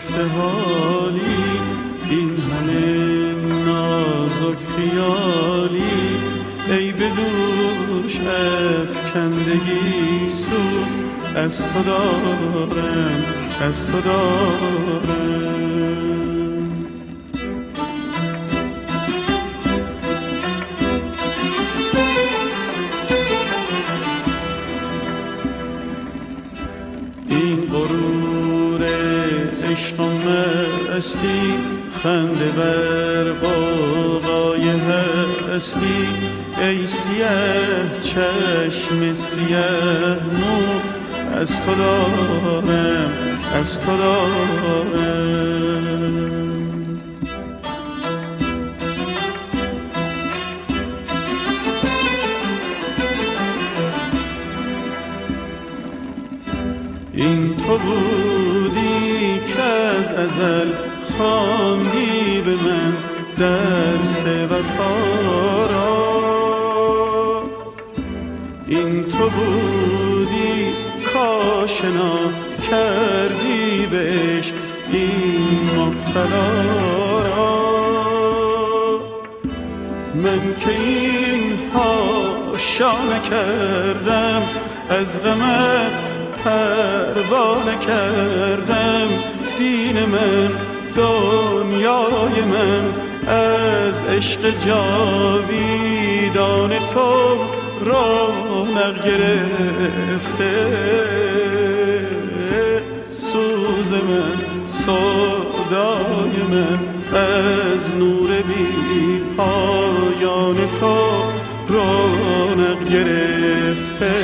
آشفته حالی، این همه نازک خیالی، ای به دوش افکندگی سو، از تو دارم، از تو دارم. این غرور عشق و مستی، خنده بر غوغای هستی، ای سیه چشم سیه مو، از تو دارم، از تو دارم. این تو بودی که از ازل خواندی به من درس وفا را، این تو بودی کاشنا کردی به عشق این مبتلا را. من که این هاشا نکردم، از غمت پروانه کردم، دین من دنیای من از عشق جاویدان تو رونق گرفته. سوز من سودای من از نور بی پایان تو رونق گرفته.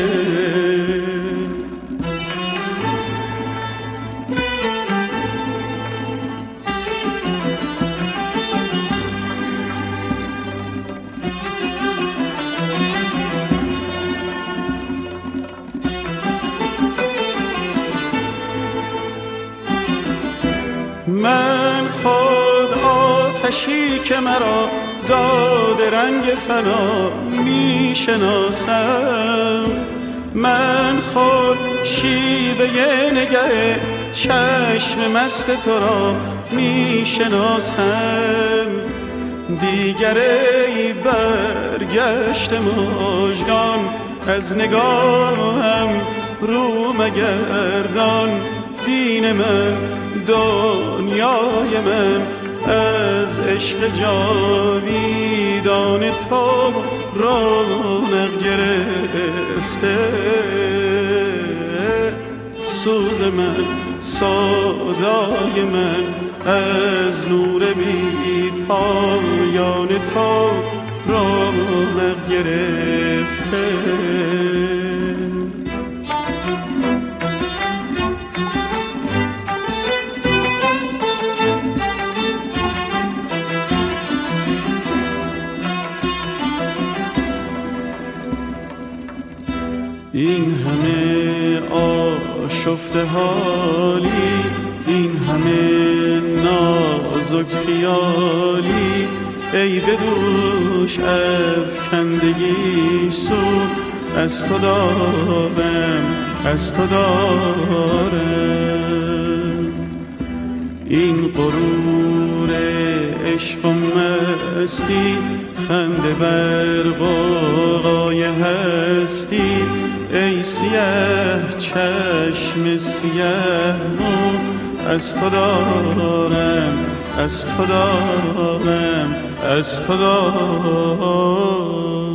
من خود آتشی که مرا داده رنگ فنا می شناسم، من خود شیوه نگه چشم مست تو را می شناسم. دیگر ای برگشت مژگان، از نگاهم رو مگردان، دین من دنیای من از عشق جاویدان تو رونق گرفته. سوز من سودای من از نور بی پایان تو رونق گرفته. این همه آشفته حالی، این همه نازک خیالی، ای به دوش افکندگی سو، از تو دارم، از تو دارم. این غرور عشق و مستی، خنده بر غوغای هستی، ای سیه چشم سیه مو، از تو دارم، از تو دارم، از تو دارم.